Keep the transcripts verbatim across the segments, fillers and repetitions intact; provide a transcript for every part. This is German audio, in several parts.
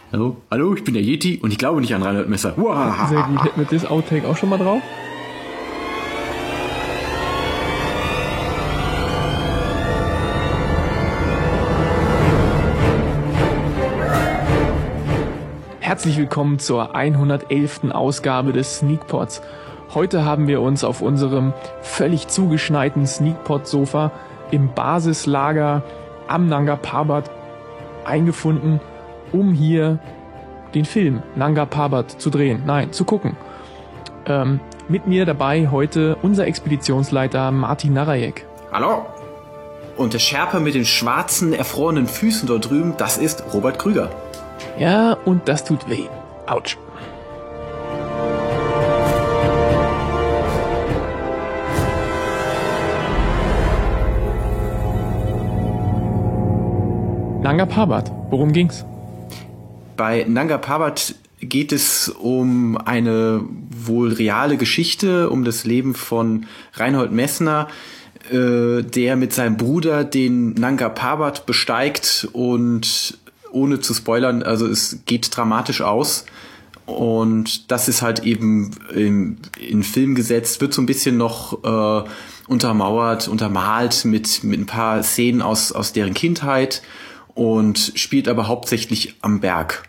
Hallo, hallo, ich bin der Yeti und ich glaube nicht an Reinhold Messer. Uahaha. Sehr gut. Hätten wir das Outtake auch schon mal drauf? Herzlich willkommen zur hundertelften Ausgabe des Sneakpods. Heute haben wir uns auf unserem völlig zugeschneiten Sneakpod-Sofa im Basislager am Nanga Parbat eingefunden, um hier den Film Nanga Parbat zu drehen, nein, zu gucken. Ähm, mit mir dabei heute unser Expeditionsleiter Martin Narajek. Hallo. Und der Sherpa mit den schwarzen, erfrorenen Füßen dort drüben, das ist Robert Krüger. Ja, und das tut weh. Autsch. Nanga Parbat, worum ging's? Bei Nanga Parbat geht es um eine wohl reale Geschichte, um das Leben von Reinhold Messner, äh, der mit seinem Bruder den Nanga Parbat besteigt und ohne zu spoilern, also es geht dramatisch aus. Und das ist halt eben in, in Film gesetzt, wird so ein bisschen noch äh, untermauert, untermalt mit, mit ein paar Szenen aus, aus deren Kindheit und spielt aber hauptsächlich am Berg.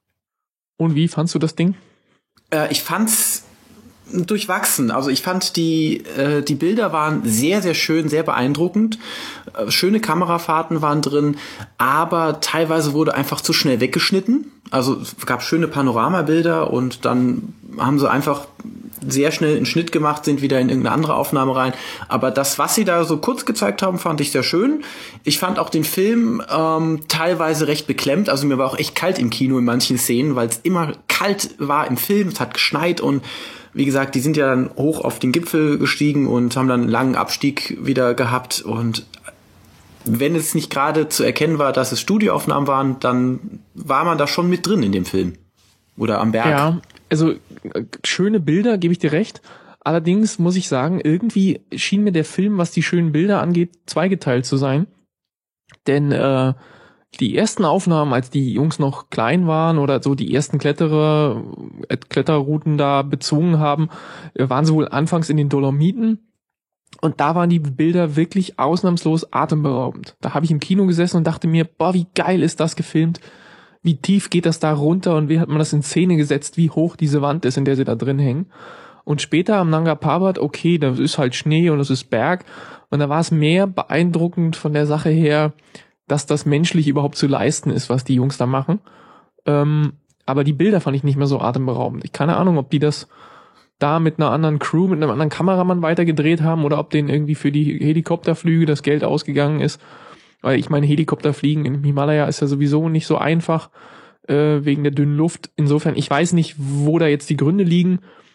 Und wie fandst du das Ding? Äh, ich fand's durchwachsen. Also ich fand die äh, die Bilder waren sehr, sehr schön, sehr beeindruckend. Äh, schöne Kamerafahrten waren drin, aber teilweise wurde einfach zu schnell weggeschnitten. Also es gab schöne Panoramabilder und dann haben sie einfach sehr schnell einen Schnitt gemacht, sind wieder in irgendeine andere Aufnahme rein. Aber das, was sie da so kurz gezeigt haben, fand ich sehr schön. Ich fand auch den Film ähm, teilweise recht beklemmt. Also mir war auch echt kalt im Kino in manchen Szenen, weil es immer kalt war im Film. Es hat geschneit und wie gesagt, die sind ja dann hoch auf den Gipfel gestiegen und haben dann einen langen Abstieg wieder gehabt. Und wenn es nicht gerade zu erkennen war, dass es Studioaufnahmen waren, dann war man da schon mit drin in dem Film. Oder am Berg. Ja, also schöne Bilder, gebe ich dir recht. Allerdings muss ich sagen, irgendwie schien mir der Film, was die schönen Bilder angeht, zweigeteilt zu sein. Denn äh, die ersten Aufnahmen, als die Jungs noch klein waren oder so die ersten Kletterer, äh, Kletterrouten da bezogen haben, äh, waren sie wohl anfangs in den Dolomiten. Und da waren die Bilder wirklich ausnahmslos atemberaubend. Da habe ich im Kino gesessen und dachte mir, boah, wie geil ist das gefilmt. Wie tief geht das da runter und wie hat man das in Szene gesetzt, wie hoch diese Wand ist, in der sie da drin hängen. Und später am Nanga Parbat, okay, da ist halt Schnee und das ist Berg. Und da war es mehr beeindruckend von der Sache her, dass das menschlich überhaupt zu leisten ist, was die Jungs da machen. Ähm, aber die Bilder fand ich nicht mehr so atemberaubend. Ich keine Ahnung, ob die das da mit einer anderen Crew, mit einem anderen Kameramann weitergedreht haben oder ob denen irgendwie für die Helikopterflüge das Geld ausgegangen ist. Weil ich meine, Helikopterfliegen im Himalaya ist ja sowieso nicht so einfach, äh, wegen der dünnen Luft. Insofern, ich weiß nicht, wo da jetzt die Gründe liegen,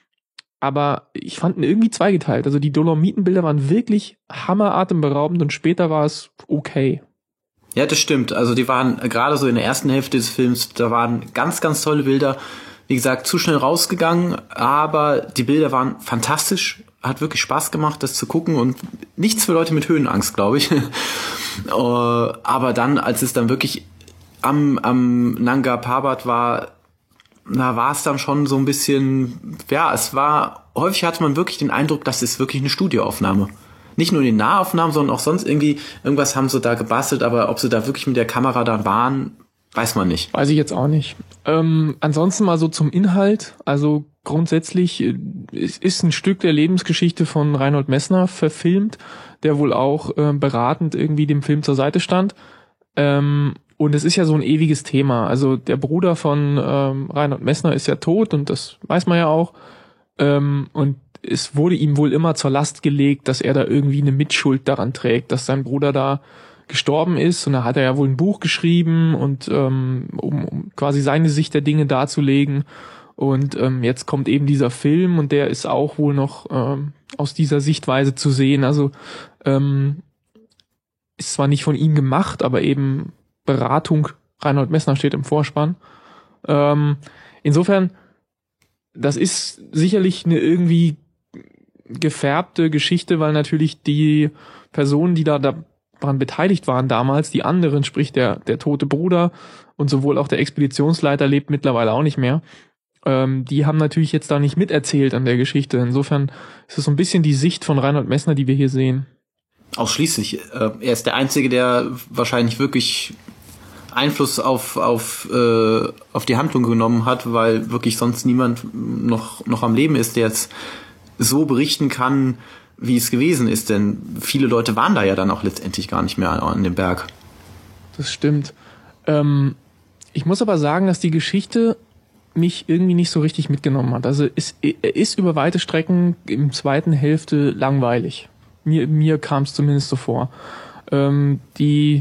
aber ich fand ihn irgendwie zweigeteilt. Also die Dolomitenbilder waren wirklich hammeratemberaubend und später war es okay. Ja, das stimmt. Also die waren gerade so in der ersten Hälfte des Films, da waren ganz, ganz tolle Bilder. Wie gesagt, zu schnell rausgegangen, aber die Bilder waren fantastisch. Hat wirklich Spaß gemacht, das zu gucken und nichts für Leute mit Höhenangst, glaube ich. Aber dann, als es dann wirklich am, am Nanga Parbat war, da war es dann schon so ein bisschen, ja, es war, häufig hatte man wirklich den Eindruck, das ist wirklich eine Studioaufnahme. Nicht nur in den Nahaufnahmen, sondern auch sonst irgendwie, irgendwas haben sie da gebastelt, aber ob sie da wirklich mit der Kamera da waren, weiß man nicht. Weiß ich jetzt auch nicht. Ähm, ansonsten mal so zum Inhalt. Also grundsätzlich es ist ein Stück der Lebensgeschichte von Reinhold Messner verfilmt, der wohl auch äh, beratend irgendwie dem Film zur Seite stand. Ähm, und es ist ja so ein ewiges Thema. Also der Bruder von ähm, Reinhold Messner ist ja tot und das weiß man ja auch. Ähm, und es wurde ihm wohl immer zur Last gelegt, dass er da irgendwie eine Mitschuld daran trägt, dass sein Bruder da gestorben ist. Und da hat er ja wohl ein Buch geschrieben und ähm, um, um quasi seine Sicht der Dinge darzulegen. Und ähm, jetzt kommt eben dieser Film und der ist auch wohl noch ähm, aus dieser Sichtweise zu sehen. Also ähm, ist zwar nicht von ihm gemacht, aber eben Beratung. Reinhold Messner steht im Vorspann. Ähm, insofern, das ist sicherlich eine irgendwie gefärbte Geschichte, weil natürlich die Personen, die da, da daran beteiligt waren damals, die anderen, sprich der, der tote Bruder und sowohl auch der Expeditionsleiter lebt mittlerweile auch nicht mehr, ähm, die haben natürlich jetzt da nicht miterzählt an der Geschichte. Insofern ist es so ein bisschen die Sicht von Reinhold Messner, die wir hier sehen. Ausschließlich. Äh, er ist der Einzige, der wahrscheinlich wirklich Einfluss auf auf äh, auf die Handlung genommen hat, weil wirklich sonst niemand noch noch am Leben ist, der es so berichten kann, wie es gewesen ist. Denn viele Leute waren da ja dann auch letztendlich gar nicht mehr an dem Berg. Das stimmt. Ähm, ich muss aber sagen, dass die Geschichte mich irgendwie nicht so richtig mitgenommen hat. Also es er ist über weite Strecken im zweiten Hälfte langweilig. Mir, mir kam es zumindest so vor. Ähm, die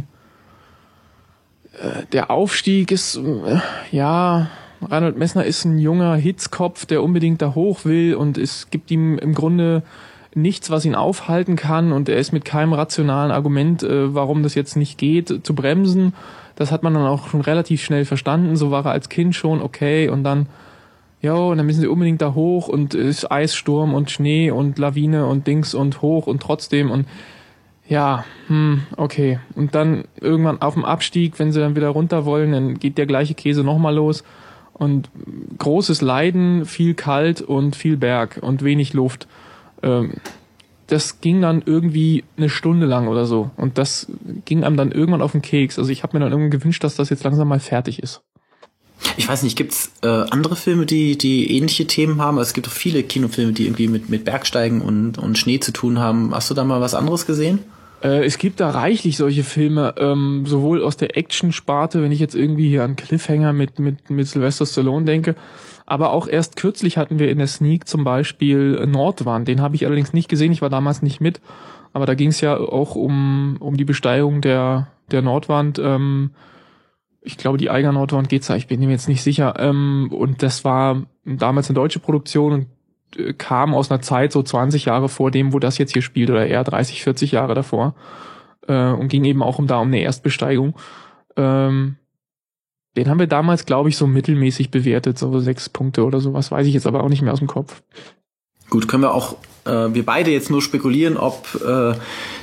äh, der Aufstieg ist, äh, ja, Reinhold Messner ist ein junger Hitzkopf, der unbedingt da hoch will, und es gibt ihm im Grunde nichts, was ihn aufhalten kann, und er ist mit keinem rationalen Argument, äh, warum das jetzt nicht geht, zu bremsen. Das hat man dann auch schon relativ schnell verstanden. So war er als Kind schon, okay, und dann, ja, und dann müssen sie unbedingt da hoch, und es ist Eissturm und Schnee und Lawine und Dings und hoch und trotzdem, und ja, hm, okay. Und dann irgendwann auf dem Abstieg, wenn sie dann wieder runter wollen, dann geht der gleiche Käse nochmal los, und großes Leiden, viel kalt und viel Berg und wenig Luft. Ähm, das ging dann irgendwie eine Stunde lang oder so. Und das ging einem dann irgendwann auf den Keks. Also ich habe mir dann irgendwann gewünscht, dass das jetzt langsam mal fertig ist. Ich weiß nicht, gibt's äh, andere Filme, die die ähnliche Themen haben? Also es gibt auch viele Kinofilme, die irgendwie mit mit Bergsteigen und und Schnee zu tun haben. Hast du da mal was anderes gesehen? Äh, es gibt da reichlich solche Filme, ähm, sowohl aus der Action-Sparte, wenn ich jetzt irgendwie hier an Cliffhanger mit mit mit Sylvester Stallone denke, aber auch erst kürzlich hatten wir in der Sneak zum Beispiel Nordwand. Den habe ich allerdings nicht gesehen, ich war damals nicht mit, aber da ging es ja auch um um die Besteigung der der Nordwand. Ähm, ich glaube, die Eiger Nordwand geht's da, ich bin mir jetzt nicht sicher. Ähm, und das war damals eine deutsche Produktion und äh, kam aus einer Zeit so zwanzig Jahre vor dem, wo das jetzt hier spielt, oder eher dreißig, vierzig Jahre davor. Äh, und ging eben auch um da um eine Erstbesteigung. Ähm, Den haben wir damals, glaube ich, so mittelmäßig bewertet, so sechs Punkte oder sowas, weiß ich jetzt aber auch nicht mehr aus dem Kopf. Gut, können wir auch, äh, wir beide jetzt nur spekulieren, ob äh,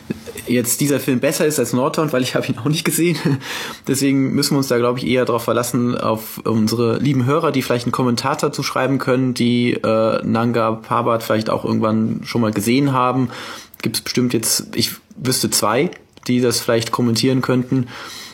jetzt dieser Film besser ist als Nordwand, weil ich habe ihn auch nicht gesehen. Deswegen müssen wir uns da, glaube ich, eher darauf verlassen, auf unsere lieben Hörer, die vielleicht einen Kommentar dazu schreiben können, die äh, Nanga Parbat vielleicht auch irgendwann schon mal gesehen haben. Gibt es bestimmt jetzt, ich wüsste zwei, die das vielleicht kommentieren könnten,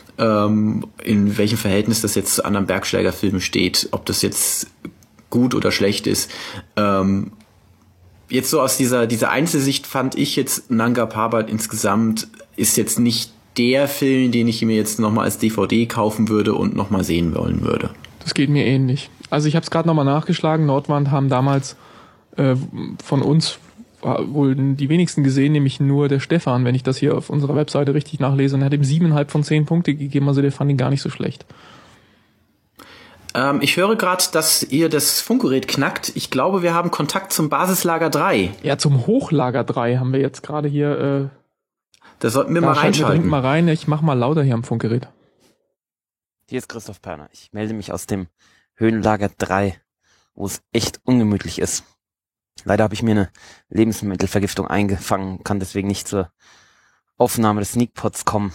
in welchem Verhältnis das jetzt zu anderen Bergsteigerfilmen steht, ob das jetzt gut oder schlecht ist. Ähm, jetzt so aus dieser dieser Einzelsicht fand ich jetzt Nanga Parbat insgesamt ist jetzt nicht der Film, den ich mir jetzt nochmal als D V D kaufen würde und nochmal sehen wollen würde. Das geht mir ähnlich. Also ich habe es gerade nochmal nachgeschlagen. Nordwand haben damals äh, von uns wohl die wenigsten gesehen, nämlich nur der Stefan, wenn ich das hier auf unserer Webseite richtig nachlese, und er hat ihm siebeneinhalb von zehn Punkte gegeben, also der fand ihn gar nicht so schlecht. Ähm, ich höre gerade, dass ihr das Funkgerät knackt. Ich glaube, wir haben Kontakt zum Basislager drei. Ja, zum Hochlager drei haben wir jetzt gerade hier. Äh, da sollten wir da mal reinschalten. Wir mal rein. Ich mach mal lauter hier am Funkgerät. Hier ist Christoph Perner. Ich melde mich aus dem Höhenlager drei, wo es echt ungemütlich ist. Leider habe ich mir eine Lebensmittelvergiftung eingefangen, kann deswegen nicht zur Aufnahme des Sneakpods kommen.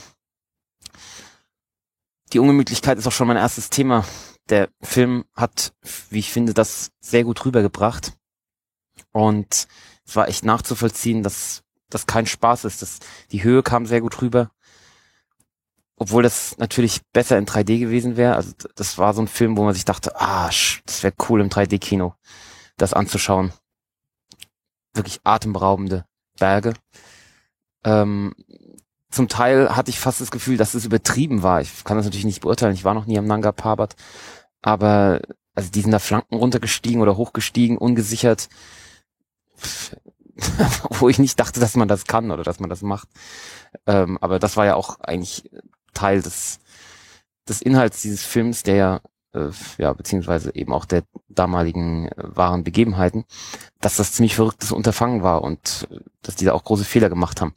Die Ungemütlichkeit ist auch schon mein erstes Thema. Der Film hat, wie ich finde, das sehr gut rübergebracht. Und es war echt nachzuvollziehen, dass das kein Spaß ist. Das, die Höhe kam sehr gut rüber. Obwohl das natürlich besser in drei D gewesen wäre. Also das war so ein Film, wo man sich dachte, ah, das wäre cool im drei D-Kino, das anzuschauen. Wirklich atemberaubende Berge. Ähm, zum Teil hatte ich fast das Gefühl, dass es übertrieben war. Ich kann das natürlich nicht beurteilen. Ich war noch nie am Nanga Parbat. Aber also die sind da Flanken runtergestiegen oder hochgestiegen, ungesichert. Wo ich nicht dachte, dass man das kann oder dass man das macht. Ähm, aber das war ja auch eigentlich Teil des, des Inhalts dieses Films, der ja ja, beziehungsweise eben auch der damaligen äh, wahren Begebenheiten, dass das ziemlich verrücktes Unterfangen war und äh, dass die da auch große Fehler gemacht haben.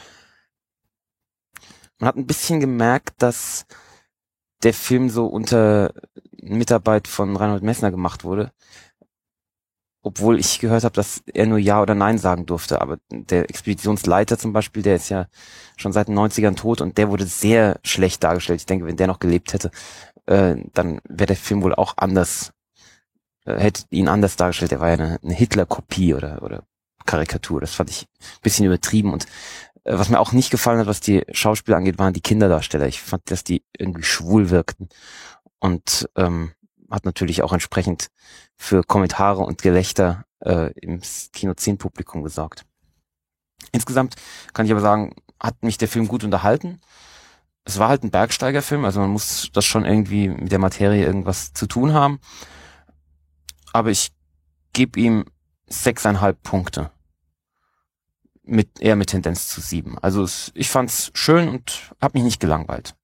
Man hat ein bisschen gemerkt, dass der Film so unter Mitarbeit von Reinhold Messner gemacht wurde obwohl ich gehört habe, dass er nur Ja oder Nein sagen durfte. Aber der Expeditionsleiter zum Beispiel, der ist ja schon seit den neunzigern tot und der wurde sehr schlecht dargestellt. Ich denke, wenn der noch gelebt hätte, äh, dann wäre der Film wohl auch anders, äh, hätte ihn anders dargestellt. Er war ja eine, eine Hitler-Kopie oder, oder Karikatur. Das fand ich ein bisschen übertrieben. Und äh, was mir auch nicht gefallen hat, was die Schauspieler angeht, waren die Kinderdarsteller. Ich fand, dass die irgendwie schwul wirkten. Und ähm, hat natürlich auch entsprechend für Kommentare und Gelächter äh, im Kino zehn Publikum gesorgt. Insgesamt kann ich aber sagen, hat mich der Film gut unterhalten. Es war halt ein Bergsteigerfilm, also man muss das schon irgendwie mit der Materie irgendwas zu tun haben. Aber ich gebe ihm sechseinhalb Punkte. Mit, eher mit Tendenz zu sieben. Also es, ich fand's schön und habe mich nicht gelangweilt.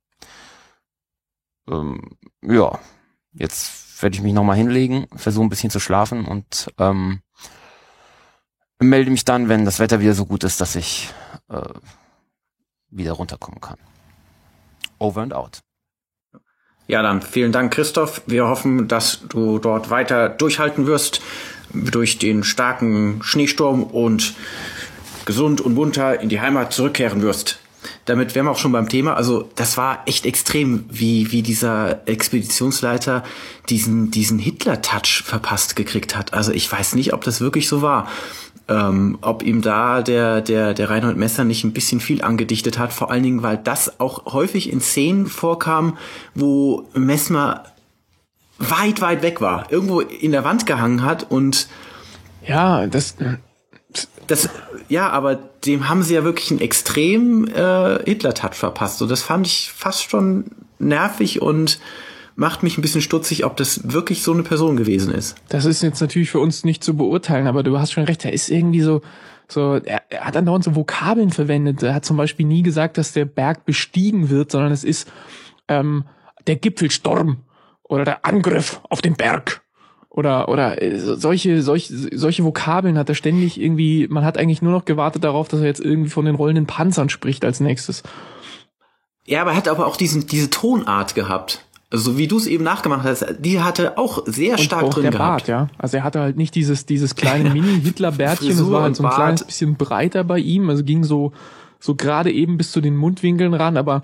Ähm, ja, jetzt werde ich mich nochmal hinlegen, versuche ein bisschen zu schlafen und ähm, melde mich dann, wenn das Wetter wieder so gut ist, dass ich äh, wieder runterkommen kann. Over and out. Ja, dann vielen Dank, Christoph. Wir hoffen, dass du dort weiter durchhalten wirst durch den starken Schneesturm und gesund und munter in die Heimat zurückkehren wirst. Damit wären wir auch schon beim Thema. Also das war echt extrem, wie wie dieser Expeditionsleiter diesen diesen Hitler-Touch verpasst gekriegt hat. Also ich weiß nicht, ob das wirklich so war. Ähm, ob ihm da der der der Reinhold Messner nicht ein bisschen viel angedichtet hat. Vor allen Dingen, weil das auch häufig in Szenen vorkam, wo Messner weit, weit weg war. Irgendwo in der Wand gehangen hat und ja, das... Das, ja, aber dem haben sie ja wirklich einen extrem äh, Hitler-Touch verpasst. Und das fand ich fast schon nervig und macht mich ein bisschen stutzig, ob das wirklich so eine Person gewesen ist. Das ist jetzt natürlich für uns nicht zu beurteilen, aber du hast schon recht, er ist irgendwie so, so, er, er hat andauernd so Vokabeln verwendet. Er hat zum Beispiel nie gesagt, dass der Berg bestiegen wird, sondern es ist ähm, der Gipfelsturm oder der Angriff auf den Berg. Oder oder solche solche solche Vokabeln hat er ständig irgendwie, man hat eigentlich nur noch gewartet darauf, dass er jetzt irgendwie von den rollenden Panzern spricht als nächstes. Ja, aber er hat aber auch diesen diese Tonart gehabt. Also wie du es eben nachgemacht hast, die hatte auch sehr und stark auch drin der gehabt. Bart, ja. Also er hatte halt nicht dieses dieses kleine Mini-Hitler-Bärtchen, es war halt so ein Bart. kleines bisschen breiter bei ihm, also ging so so gerade eben bis zu den Mundwinkeln ran, aber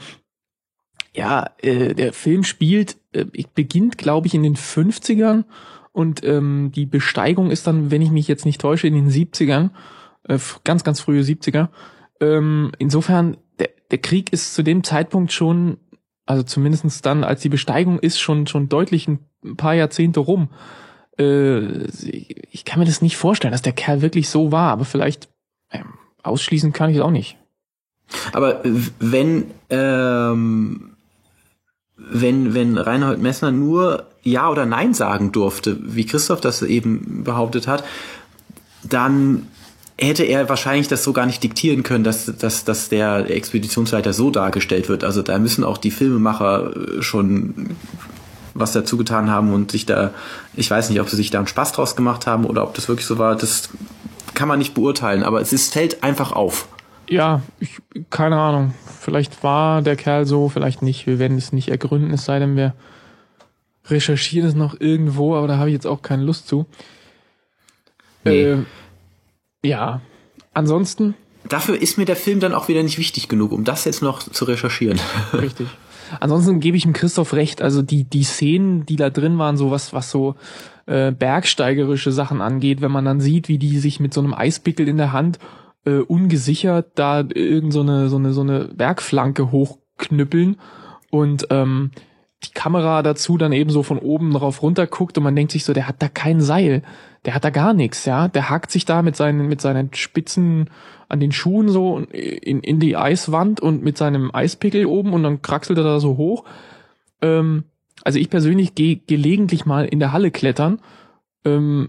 ja, äh, der Film spielt, äh, beginnt glaube ich in den fünfzigern. Und ähm, die Besteigung ist dann, wenn ich mich jetzt nicht täusche, in den siebzigern, äh, ganz, ganz frühe siebziger. Ähm, insofern, der, der Krieg ist zu dem Zeitpunkt schon, also zumindestens dann, als die Besteigung ist, schon schon deutlich ein paar Jahrzehnte rum. Äh, ich kann mir das nicht vorstellen, dass der Kerl wirklich so war, aber vielleicht äh, ausschließen kann ich es auch nicht. Aber wenn ähm wenn wenn Reinhold Messner nur Ja oder Nein sagen durfte, wie Christoph das eben behauptet hat, dann hätte er wahrscheinlich das so gar nicht diktieren können, dass dass dass der Expeditionsleiter so dargestellt wird. Also da müssen auch die Filmemacher schon was dazu getan haben und sich da, ich weiß nicht, ob sie sich da einen Spaß draus gemacht haben oder ob das wirklich so war, das kann man nicht beurteilen, aber es ist, fällt einfach auf. Ja, ich, keine Ahnung. Vielleicht war der Kerl so, vielleicht nicht. Wir werden es nicht ergründen, es sei denn, wir recherchieren es noch irgendwo, aber da habe ich jetzt auch keine Lust zu. Nee. Äh, ja, ansonsten... Dafür ist mir der Film dann auch wieder nicht wichtig genug, um das jetzt noch zu recherchieren. Richtig. Ansonsten gebe ich dem Christoph recht, also die die Szenen, die da drin waren, so was, was so äh, bergsteigerische Sachen angeht, wenn man dann sieht, wie die sich mit so einem Eispickel in der Hand äh, ungesichert da irgend so eine so eine so eine Bergflanke hochknüppeln und ähm, die Kamera dazu dann eben so von oben drauf runter guckt und man denkt sich so, der hat da kein Seil, der hat da gar nichts, ja, der hakt sich da mit seinen mit seinen Spitzen an den Schuhen so in in die Eiswand und mit seinem Eispickel oben und dann kraxelt er da so hoch. Ähm, also ich persönlich gehe gelegentlich mal in der Halle klettern. Ähm,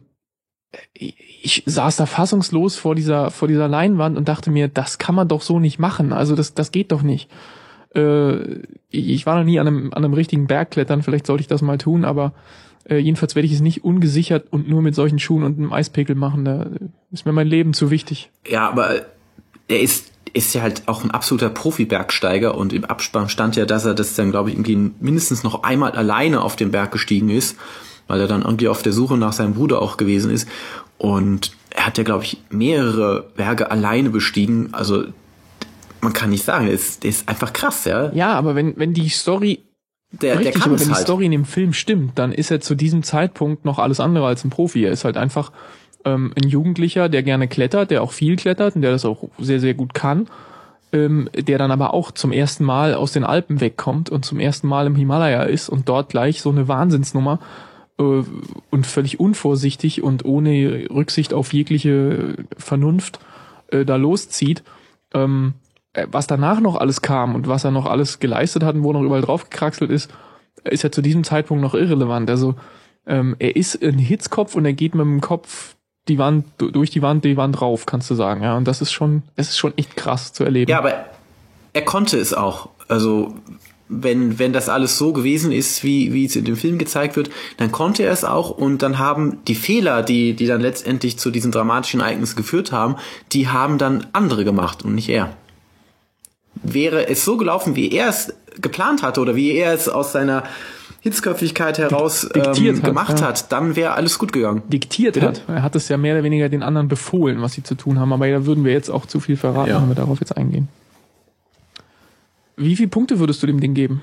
ich saß da fassungslos vor dieser vor dieser Leinwand und dachte mir, das kann man doch so nicht machen. Also das das geht doch nicht. Äh, ich war noch nie an einem an einem richtigen Berg klettern. Vielleicht sollte ich das mal tun, aber äh, jedenfalls werde ich es nicht ungesichert und nur mit solchen Schuhen und einem Eispickel machen. Da ist mir mein Leben zu wichtig. Ja, aber er ist ist ja halt auch ein absoluter Profi-Bergsteiger und im Abspann stand ja, dass er das dann, glaube ich, irgendwie mindestens noch einmal alleine auf den Berg gestiegen ist. weil er dann irgendwie auf der Suche nach seinem Bruder auch gewesen ist. Und er hat ja, glaube ich, mehrere Berge alleine bestiegen. Also man kann nicht sagen, der ist, der ist einfach krass, ja. Ja, aber wenn, wenn die Story, der, richtig, der kann aber es wenn die halt. Story in dem Film stimmt, dann ist er zu diesem Zeitpunkt noch alles andere als ein Profi. Er ist halt einfach ähm, ein Jugendlicher, der gerne klettert, der auch viel klettert und der das auch sehr, sehr gut kann, ähm, der dann aber auch zum ersten Mal aus den Alpen wegkommt und zum ersten Mal im Himalaya ist und dort gleich so eine Wahnsinnsnummer äh, und völlig unvorsichtig und ohne Rücksicht auf jegliche Vernunft äh, da loszieht. Ähm, was danach noch alles kam und was er noch alles geleistet hat und wo noch überall drauf gekraxelt ist, ist ja zu diesem Zeitpunkt noch irrelevant. Also ähm, er ist ein Hitzkopf und er geht mit dem Kopf die Wand durch die Wand, die Wand rauf, kannst du sagen. Ja, und das ist schon, es ist schon echt krass zu erleben. Ja, aber er konnte es auch. Also wenn wenn das alles so gewesen ist, wie wie es in dem Film gezeigt wird, dann konnte er es auch und dann haben die Fehler, die die dann letztendlich zu diesen dramatischen Ereignissen geführt haben, die haben dann andere gemacht und nicht er. Wäre es so gelaufen, wie er es geplant hatte oder wie er es aus seiner Hitzköpfigkeit heraus ähm, hat, gemacht ja. hat, dann wäre alles gut gegangen. Diktiert Bitte? hat. Er hat es ja mehr oder weniger den anderen befohlen, was sie zu tun haben. Aber da würden wir jetzt auch zu viel verraten, Ja. wenn wir darauf jetzt eingehen. Wie viele Punkte würdest du dem Ding geben?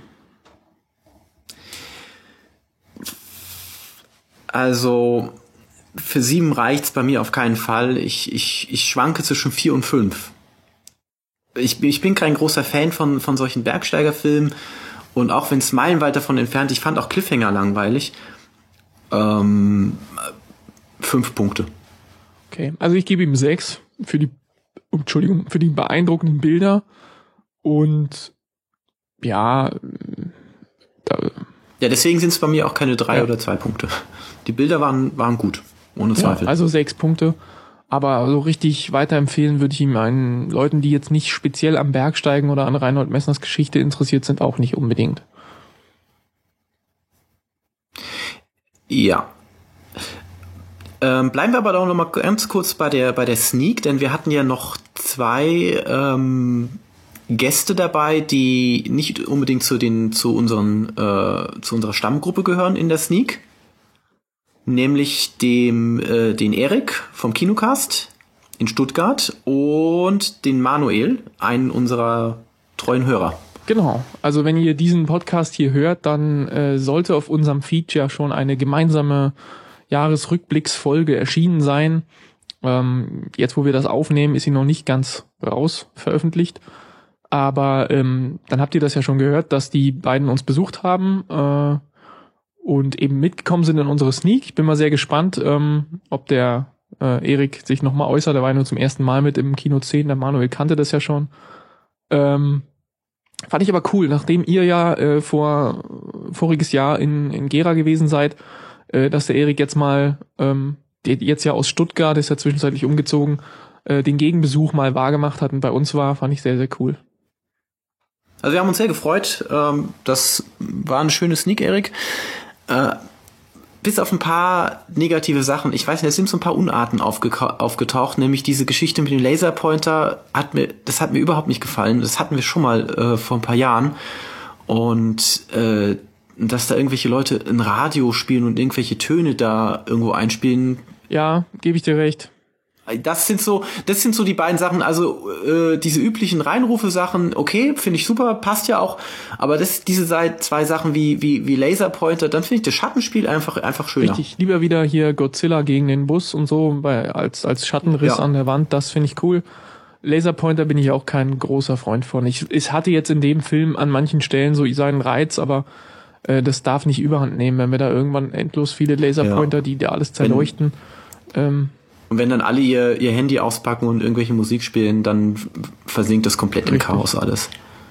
Also für sieben reicht's bei mir auf keinen Fall. Ich, ich, ich schwanke zwischen vier und fünf. Ich, ich bin kein großer Fan von, von solchen Bergsteigerfilmen und auch wenn es meilenweit davon entfernt, ich fand auch Cliffhanger langweilig. Ähm, fünf Punkte. Okay, also ich gebe ihm sechs für die, Entschuldigung, für die beeindruckenden Bilder und ja, da, Ja, deswegen sind es bei mir auch keine drei Ja. oder zwei Punkte. Die Bilder waren, waren gut, ohne ja, Zweifel. also sechs Punkte. Aber so richtig weiterempfehlen würde ich ihm einen Leuten, die jetzt nicht speziell am Bergsteigen oder an Reinhold Messners Geschichte interessiert sind, auch nicht unbedingt. Ja. Ähm, bleiben wir aber doch noch mal ganz kurz bei der bei der Sneak, denn wir hatten ja noch zwei ähm, Gäste dabei, die nicht unbedingt zu den zu unseren äh, zu unserer Stammgruppe gehören in der Sneak, nämlich dem äh, den Erik vom Kinocast in Stuttgart und den Manuel, einen unserer treuen Hörer. Genau, also wenn ihr diesen Podcast hier hört, dann äh, sollte auf unserem Feed ja schon eine gemeinsame Jahresrückblicksfolge erschienen sein. Ähm, jetzt, wo wir das aufnehmen, ist sie noch nicht ganz raus veröffentlicht. Aber ähm, dann habt ihr das ja schon gehört, dass die beiden uns besucht haben äh, und eben mitgekommen sind in unsere Sneak. Ich bin mal sehr gespannt, ähm, ob der äh, Erik sich nochmal äußert. Der war ja nur zum ersten Mal mit im Kino zehn. Der Manuel kannte das ja schon. Ähm, fand ich aber cool, nachdem ihr ja äh, vor voriges Jahr in, in Gera gewesen seid, äh, dass der Erik jetzt mal, ähm, der jetzt ja aus Stuttgart, ist ja zwischenzeitlich umgezogen, äh, den Gegenbesuch mal wahrgemacht hat und bei uns war, fand ich sehr, sehr cool. Also wir haben uns sehr gefreut. Ähm, das war eine schöne Sneak, Erik. Äh, bis auf ein paar negative Sachen. Ich weiß nicht, es sind so ein paar Unarten aufge- aufgetaucht, nämlich diese Geschichte mit dem Laserpointer hat mir, das hat mir überhaupt nicht gefallen. Das hatten wir schon mal äh, vor ein paar Jahren. Und äh, dass da irgendwelche Leute ein Radio spielen und irgendwelche Töne da irgendwo einspielen. Ja, gebe ich dir recht. Das sind so, das sind so die beiden Sachen, also äh, diese üblichen Reinrufe-Sachen, okay, finde ich super, passt ja auch, aber das, diese zwei Sachen wie wie wie Laserpointer, dann finde ich das Schattenspiel einfach einfach schöner. Richtig, lieber wieder hier Godzilla gegen den Bus und so, bei, als als Schattenriss Ja. an der Wand, das finde ich cool. Laserpointer bin ich auch kein großer Freund von. Ich es hatte jetzt in dem Film an manchen Stellen so seinen Reiz, aber äh, das darf nicht überhand nehmen, wenn wir da irgendwann endlos viele Laserpointer, Ja. die da alles zerleuchten. Ähm, Und wenn dann alle ihr ihr Handy auspacken und irgendwelche Musik spielen, dann versinkt das komplett im Richtig. Chaos alles.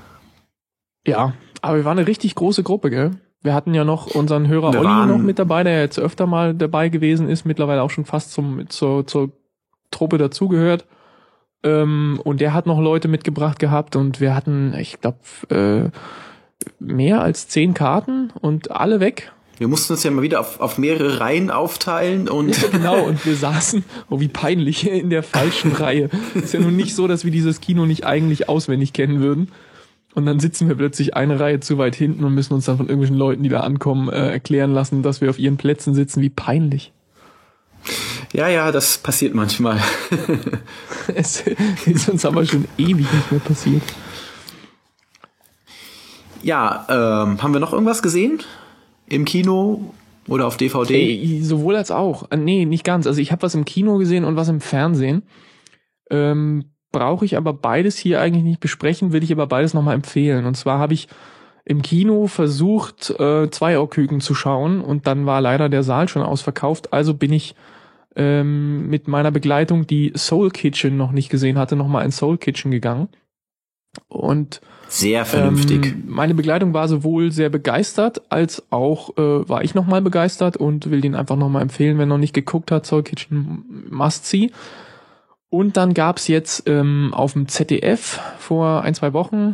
Ja, aber wir waren eine richtig große Gruppe, gell? Wir hatten ja noch unseren Hörer Wir Olli waren- noch mit dabei, der jetzt öfter mal dabei gewesen ist, mittlerweile auch schon fast zum zur, zur Truppe dazugehört. Ähm, und der hat noch Leute mitgebracht gehabt und wir hatten, ich glaube, äh, mehr als zehn Karten und alle weg. Wir mussten uns ja mal wieder auf auf mehrere Reihen aufteilen und Genau, und wir saßen, oh wie peinlich, in der falschen Reihe. Ist ja nun nicht so, dass wir dieses Kino nicht eigentlich auswendig kennen würden. Und dann sitzen wir plötzlich eine Reihe zu weit hinten und müssen uns dann von irgendwelchen Leuten, die da ankommen, äh, erklären lassen, dass wir auf ihren Plätzen sitzen. Wie peinlich. Ja, ja, das passiert manchmal. Es ist uns aber schon ewig nicht mehr passiert. Ja, ähm, haben wir noch irgendwas gesehen? Im Kino oder auf D V D? Ey, sowohl als auch. Äh, nee, nicht ganz. Also ich habe was im Kino gesehen und was im Fernsehen. Ähm, brauche ich aber beides hier eigentlich nicht besprechen, will ich aber beides nochmal empfehlen. Und zwar habe ich im Kino versucht, äh, Zweierküken zu schauen und dann war leider der Saal schon ausverkauft. Also bin ich ähm, mit meiner Begleitung, die Soul Kitchen noch nicht gesehen hatte, nochmal in Soul Kitchen gegangen. Und sehr vernünftig. Ähm, meine Begleitung war sowohl sehr begeistert, als auch äh, war ich nochmal begeistert und will den einfach nochmal empfehlen, wer noch nicht geguckt hat, Soul Kitchen must see. Und dann gab's jetzt ähm, auf dem Z D F vor ein, zwei Wochen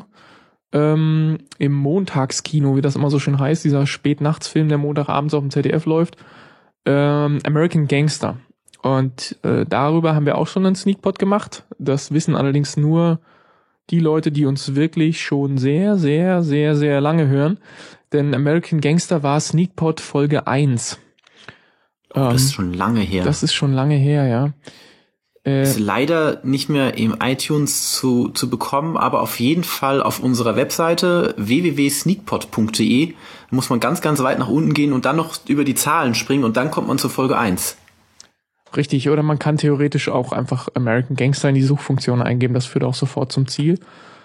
ähm, im Montagskino, wie das immer so schön heißt, dieser Spätnachtsfilm, der Montagabends auf dem Z D F läuft, ähm, American Gangster. Und äh, darüber haben wir auch schon einen Sneakpot gemacht. Das wissen allerdings nur die Leute, die uns wirklich schon sehr, sehr, sehr, sehr lange hören. Denn American Gangster war Sneakpot Folge eins. Oh, das ähm, ist schon lange her. Das ist schon lange her, ja. Äh, ist leider nicht mehr im iTunes zu, zu bekommen, aber auf jeden Fall auf unserer Webseite w w w punkt sneakpot punkt d e muss man ganz, ganz weit nach unten gehen und dann noch über die Zahlen springen und dann kommt man zur Folge eins. Richtig, oder man kann theoretisch auch einfach American Gangster in die Suchfunktion eingeben, das führt auch sofort zum Ziel.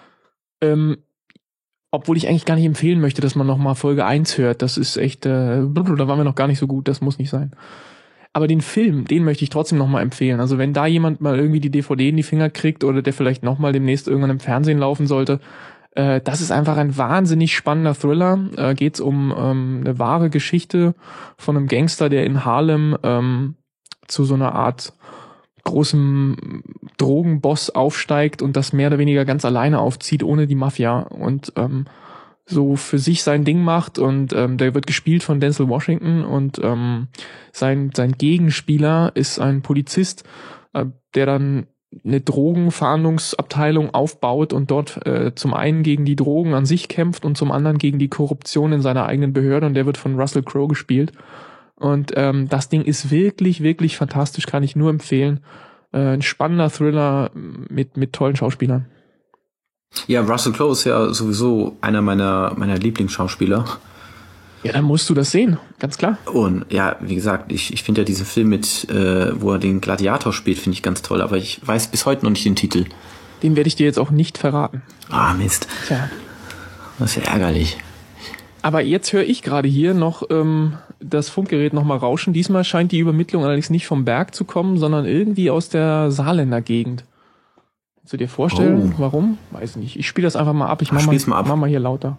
Ähm, obwohl ich eigentlich gar nicht empfehlen möchte, dass man nochmal Folge eins hört, das ist echt, äh, da waren wir noch gar nicht so gut, das muss nicht sein. Aber den Film, den möchte ich trotzdem nochmal empfehlen. Also wenn da jemand mal irgendwie die D V D in die Finger kriegt oder der vielleicht nochmal demnächst irgendwann im Fernsehen laufen sollte, äh, das ist einfach ein wahnsinnig spannender Thriller. Äh, geht's um ähm, eine wahre Geschichte von einem Gangster, der in Harlem ähm, zu so einer Art großem Drogenboss aufsteigt und das mehr oder weniger ganz alleine aufzieht, ohne die Mafia und ähm, so für sich sein Ding macht und ähm, der wird gespielt von Denzel Washington und ähm, sein sein Gegenspieler ist ein Polizist, äh, der dann eine Drogenfahndungsabteilung aufbaut und dort äh, zum einen gegen die Drogen an sich kämpft und zum anderen gegen die Korruption in seiner eigenen Behörde und der wird von Russell Crowe gespielt. Und ähm, das Ding ist wirklich, wirklich fantastisch, kann ich nur empfehlen. Äh, ein spannender Thriller mit mit tollen Schauspielern. Ja, Russell Crowe ist ja sowieso einer meiner meiner Lieblingsschauspieler. Ja, dann musst du das sehen, ganz klar. Und ja, wie gesagt, ich ich finde ja diesen Film mit, äh, wo er den Gladiator spielt, finde ich ganz toll. Aber ich weiß bis heute noch nicht den Titel. Den werde ich dir jetzt auch nicht verraten. Ah, Mist. Tja. Das ist ja ärgerlich. Aber jetzt höre ich gerade hier noch ähm, das Funkgerät nochmal rauschen. Diesmal scheint die Übermittlung allerdings nicht vom Berg zu kommen, sondern irgendwie aus der Saarländer Gegend. Kannst du dir vorstellen, oh. warum? Weiß nicht. Ich spiele das einfach mal ab. Ich mach, Ach, mal, mal, mach mal hier lauter.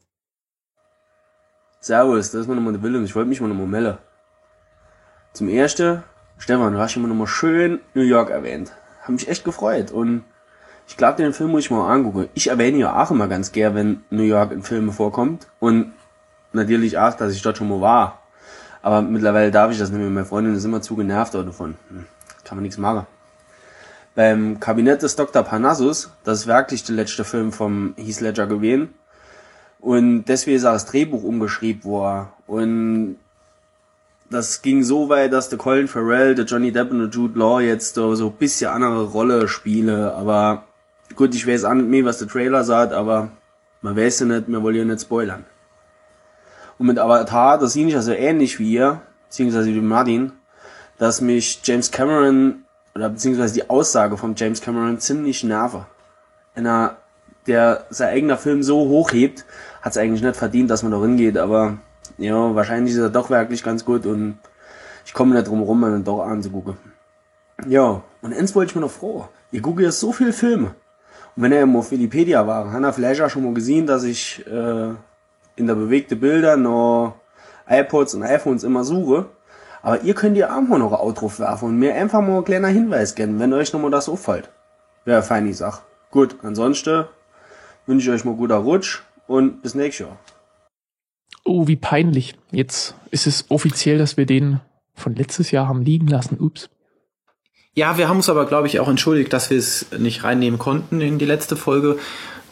Servus, das ist meine Mutter Willem. Ich wollte mich mal nochmal melden. Zum Ersten, Stefan, du hast immer nochmal schön New York erwähnt. Hab mich echt gefreut und ich glaube, den Film muss ich mal angucken. Ich erwähne ja auch immer ganz gern, wenn New York in Filmen vorkommt. Und natürlich auch, dass ich dort schon mal war. Aber mittlerweile darf ich das nicht mehr. Meine Freundin ist immer zu genervt davon. Hm, kann man nichts machen. Beim Kabinett des Doktor Parnassus, das ist wirklich der letzte Film vom Heath Ledger gewesen. Und deswegen ist auch das Drehbuch umgeschrieben worden. Und das ging so weit, dass der Colin Farrell, der Johnny Depp und der Jude Law jetzt so ein bisschen andere Rolle spielen. Aber gut, ich weiß auch nicht mehr, was der Trailer sagt, aber man weiß ja nicht, wir wollen ja nicht spoilern. Und mit Avatar, das sehe ich also ähnlich wie ihr, beziehungsweise wie Martin, dass mich James Cameron, oder beziehungsweise die Aussage von James Cameron ziemlich nervt. Einer, der sein eigener Film so hochhebt, hat es eigentlich nicht verdient, dass man da hingeht, aber ja, wahrscheinlich ist er doch wirklich ganz gut und ich komme nicht drum rum, ihn doch anzugucken. Ja, und eins wollte ich mir noch froh. Ihr guckt ja so viele Filme. Und wenn er eben auf Wikipedia war, hat er vielleicht auch schon mal gesehen, dass ich äh, in der bewegte Bilder noch iPods und iPhones immer suche. Aber ihr könnt ja auch mal noch ein Outro werfen und mir einfach mal ein kleiner Hinweis geben, wenn euch nochmal das auffällt. Wäre fein, ich sag. Gut, ansonsten wünsche ich euch mal guter Rutsch und bis nächstes Jahr. Oh, wie peinlich. Jetzt ist es offiziell, dass wir den von letztes Jahr haben liegen lassen. Ups. Ja, wir haben uns aber, glaube ich, auch entschuldigt, dass wir es nicht reinnehmen konnten in die letzte Folge.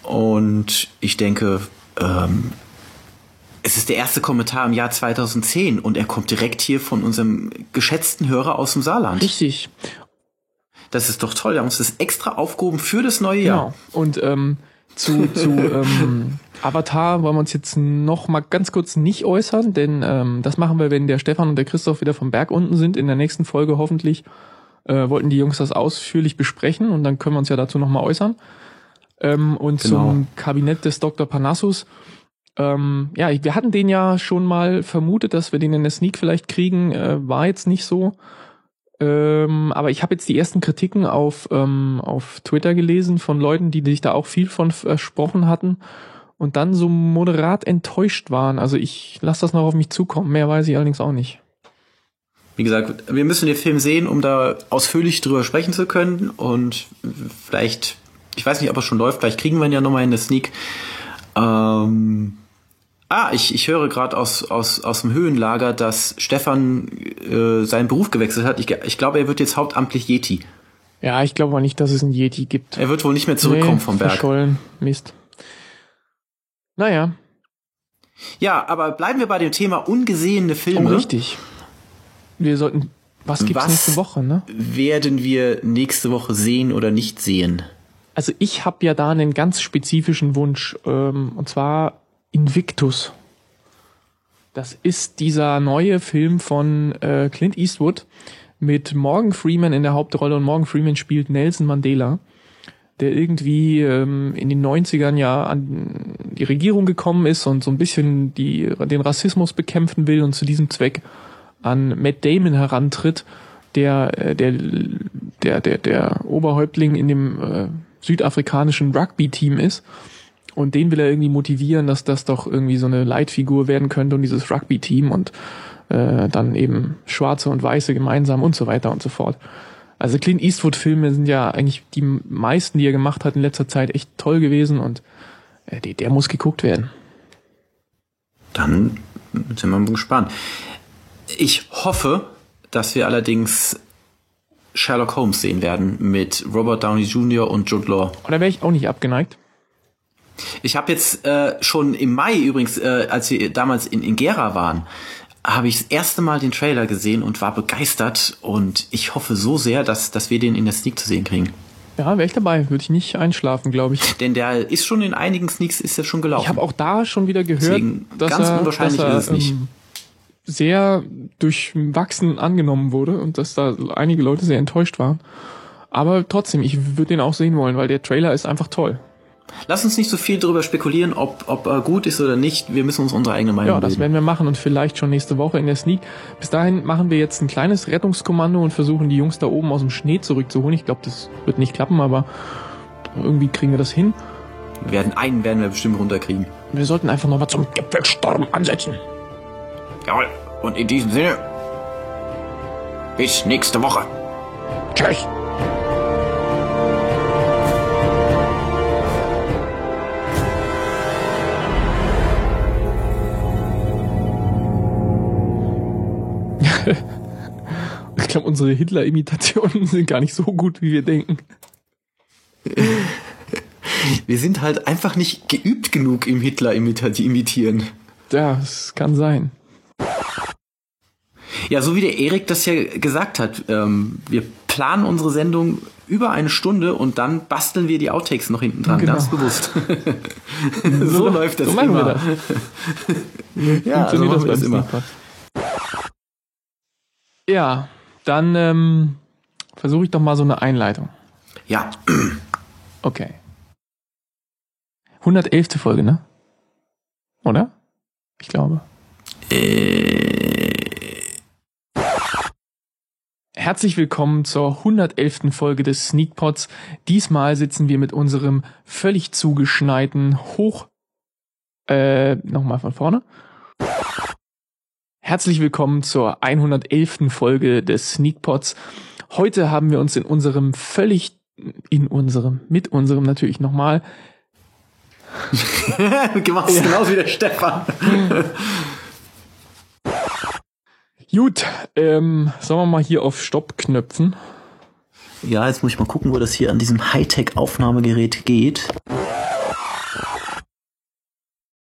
Und ich denke, ähm, es ist der erste Kommentar im Jahr zweitausendzehn und er kommt direkt hier von unserem geschätzten Hörer aus dem Saarland. Richtig. Das ist doch toll. Wir haben uns das extra aufgehoben für das neue Jahr. Genau. Und ähm, zu, zu ähm, Avatar wollen wir uns jetzt noch mal ganz kurz nicht äußern, denn ähm, das machen wir, wenn der Stefan und der Christoph wieder vom Berg unten sind. In der nächsten Folge hoffentlich äh, wollten die Jungs das ausführlich besprechen und dann können wir uns ja dazu noch mal äußern. Ähm, und Genau. Zum Kabinett des Doktor Parnassus. Ähm, ja, wir hatten den ja schon mal vermutet, dass wir den in der Sneak vielleicht kriegen. Äh, war jetzt nicht so. Ähm, aber ich habe jetzt die ersten Kritiken auf ähm, auf Twitter gelesen von Leuten, die sich da auch viel von versprochen hatten und dann so moderat enttäuscht waren. Also ich lasse das noch auf mich zukommen. Mehr weiß ich allerdings auch nicht. Wie gesagt, wir müssen den Film sehen, um da ausführlich drüber sprechen zu können. Und vielleicht, ich weiß nicht, ob er schon läuft, vielleicht kriegen wir ihn ja nochmal in der Sneak. Ähm, ah, ich, ich höre gerade aus, aus, aus dem Höhenlager, dass Stefan äh, seinen Beruf gewechselt hat. Ich, ich glaube, er wird jetzt hauptamtlich Yeti. Ja, ich glaube auch nicht, dass es einen Yeti gibt. Er wird wohl nicht mehr zurückkommen nee, vom Berg. Verschollen. Mist. Naja. Ja, aber bleiben wir bei dem Thema ungesehene Filme. Oh, richtig. Wir sollten, was gibt's Was nächste Woche, ne? werden wir nächste Woche sehen oder nicht sehen? Also ich habe ja da einen ganz spezifischen Wunsch, ähm, und zwar Invictus. Das ist dieser neue Film von äh, Clint Eastwood mit Morgan Freeman in der Hauptrolle und Morgan Freeman spielt Nelson Mandela, der irgendwie ähm, in den neunzigern ja an die Regierung gekommen ist und so ein bisschen die, den Rassismus bekämpfen will und zu diesem Zweck an Matt Damon herantritt, der äh, der der der der Oberhäuptling in dem äh, südafrikanischen Rugby-Team ist. Und den will er irgendwie motivieren, dass das doch irgendwie so eine Leitfigur werden könnte und dieses Rugby-Team und äh, dann eben Schwarze und Weiße gemeinsam und so weiter und so fort. Also Clint Eastwood-Filme sind ja eigentlich die meisten, die er gemacht hat in letzter Zeit, echt toll gewesen und äh, der, der muss geguckt werden. Dann sind wir mal gespannt. Ich hoffe, dass wir allerdings Sherlock Holmes sehen werden mit Robert Downey Junior und Jude Law. Und da wäre ich auch nicht abgeneigt. Ich habe jetzt äh, schon im Mai übrigens, äh, als wir damals in, in Gera waren, habe ich das erste Mal den Trailer gesehen und war begeistert und ich hoffe so sehr, dass, dass wir den in der Sneak zu sehen kriegen. Ja, wäre ich dabei. Würde ich nicht einschlafen, glaube ich. Denn der ist schon in einigen Sneaks ist er schon gelaufen. Ich habe auch da schon wieder gehört, Deswegen, dass ganz er, unwahrscheinlich dass er ist es nicht. Ähm, sehr durchwachsen angenommen wurde und dass da einige Leute sehr enttäuscht waren. Aber trotzdem, ich würde den auch sehen wollen, weil der Trailer ist einfach toll. Lass uns nicht so viel darüber spekulieren, ob, ob er gut ist oder nicht. Wir müssen uns unsere eigene Meinung Ja, das bilden. werden wir machen und vielleicht schon nächste Woche in der Sneak. Bis dahin machen wir jetzt ein kleines Rettungskommando und versuchen die Jungs da oben aus dem Schnee zurückzuholen. Ich glaube, das wird nicht klappen, aber irgendwie kriegen wir das hin. Wir werden einen werden wir bestimmt runterkriegen. Wir sollten einfach nochmal zum Gipfelsturm ansetzen. Jawohl. Und in diesem Sinne, bis nächste Woche. Tschüss. Ich glaube, unsere Hitler-Imitationen sind gar nicht so gut, wie wir denken. Wir sind halt einfach nicht geübt genug im Hitler imita- imitieren. Ja, das kann sein. Ja, so wie der Erik das ja gesagt hat, ähm, wir planen unsere Sendung über eine Stunde und dann basteln wir die Outtakes noch hinten dran, Genau. ganz bewusst. so, so läuft das so machen immer. Wir das. Ja, so Funktioniert machen wir das das immer. immer. Ja, dann ähm, versuche ich doch mal so eine Einleitung. Ja, Okay. hundertelfte Folge, ne? Oder? Ich glaube. Herzlich willkommen zur hundertelften Folge des Sneakpods. Diesmal sitzen wir mit unserem völlig zugeschneiten Hoch... Äh, nochmal von vorne. Herzlich willkommen zur hundertelften Folge des Sneakpods. Heute haben wir uns in unserem völlig... In unserem, mit unserem natürlich nochmal... du machst es genauso wie der Stefan. Gut, ähm, sollen wir mal hier auf Stopp knöpfen? Ja, jetzt muss ich mal gucken, wo das hier an diesem Hightech-Aufnahmegerät geht.